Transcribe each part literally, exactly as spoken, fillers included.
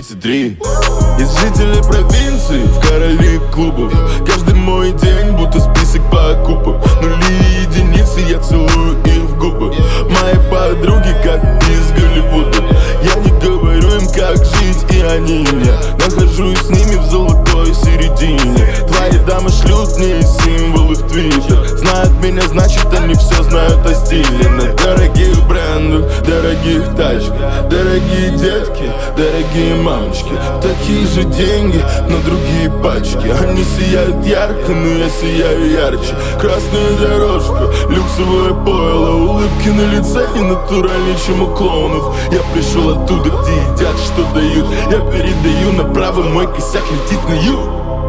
тридцать три. Из жителей провинции в короли клубов. Каждый мой день будто список покупок. Нули и единицы, я целую их в губы. Мои подруги как из Голливуда. Я не говорю им как жить, и они мне. Нахожусь с ними в золотой середине. Твои дамы шлют мне символы в твиттер. Знают меня, значит они все знают о стиле. На дорогих брендах, дорогих тачках, дорогие детки, дорогие мамочки. Такие же деньги, но другие пачки. Они сияют ярко, но я сияю ярче. Красная дорожка, люксовое пойло, улыбки на лице не натуральнее, чем у клоунов. Я пришел оттуда, где едят, что дают. Я передаю направо, мой косяк летит на юг.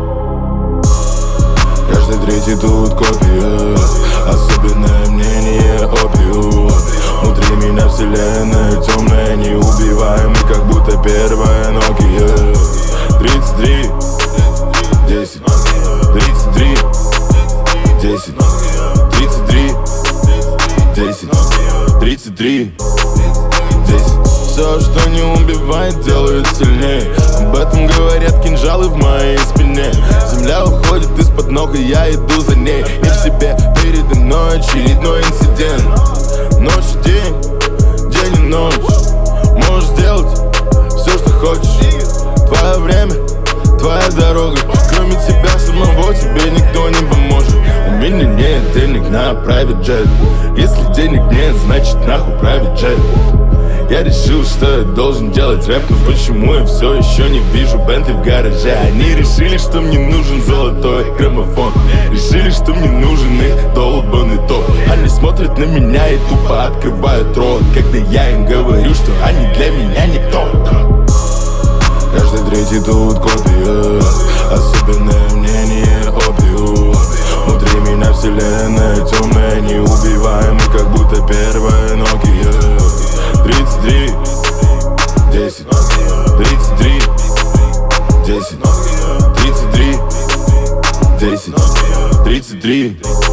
Каждый третий тут копия, особенное мнение опиум. Внутри меня вселенная темная, неубиваемый, как будто первая Nokia. Тридцать три, десять, тридцать три, десять, тридцать три, десять, тридцать три, десять. Все, что не убивает, делает сильнее. Об этом говорят кинжалы в моей спине. Земля уходит из-под ног, и я иду за ней. Не в себе, передо мной очередной инцидент. Ночь и день, день и ночь. Можешь делать все, что хочешь. Твое время, твоя дорога. Кроме тебя самого тебе никто не поможет. У меня нет денег на private jet. Если денег нет, значит нахуй private jet. Я решил, что я должен делать рэп, но почему я все еще не вижу Бентли в гараже? Они решили, что мне нужен золотой граммофон. Решили, что мне нужен их долбанный топ. Они смотрят на меня и тупо открывают рот, когда я им говорю, что они для меня никто. Каждый третий тут копия, особенное мнение опиум. Внутри меня вселенная темная, неубиваемый, как будто первая Nokia. Тридцать три, десять, тридцать три, десять, тридцать три, десять, тридцать три.